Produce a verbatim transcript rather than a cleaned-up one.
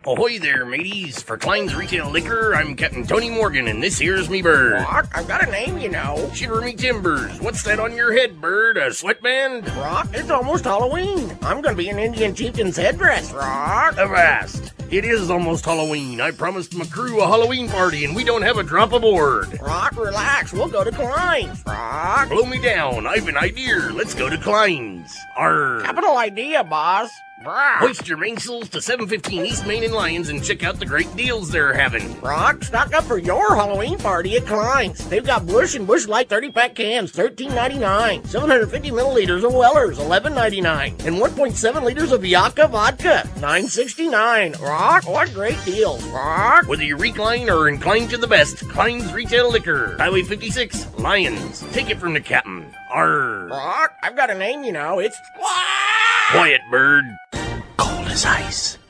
Ahoy there, mateys. For Klein's Retail Liquor, I'm Captain Tony Morgan, and this here's me bird. Rock, I've got a name, you know. Shiver me timbers. What's that on your head, bird? A sweatband? Rock, it's almost Halloween. I'm gonna be an Indian chieftain's headdress, Rock. Avast. It is almost Halloween. I promised my crew a Halloween party, and we don't have a drop aboard. Rock, relax. We'll go to Klein's, Rock. Blow me down. I've an idea. Let's go to Klein's. Arr. Capital idea, boss. Rock. Hoist your mainsails to seven fifteen East Main and Lyons and check out the great deals they're having. Rock, stock up for your Halloween party at Klein's. They've got Busch and Busch Light thirty-pack cans, thirteen ninety-nine. seven hundred fifty milliliters of Weller's, eleven ninety-nine. And one point seven liters of Yaka vodka, nine sixty-nine. Rock, what great deals, Rock. Whether you recline or incline to the best, Klein's Retail Liquor, Highway fifty-six, Lyons. Take it from the captain. Arr. Rock, I've got a name, you know. It's... Quiet, bird. Cold as ice.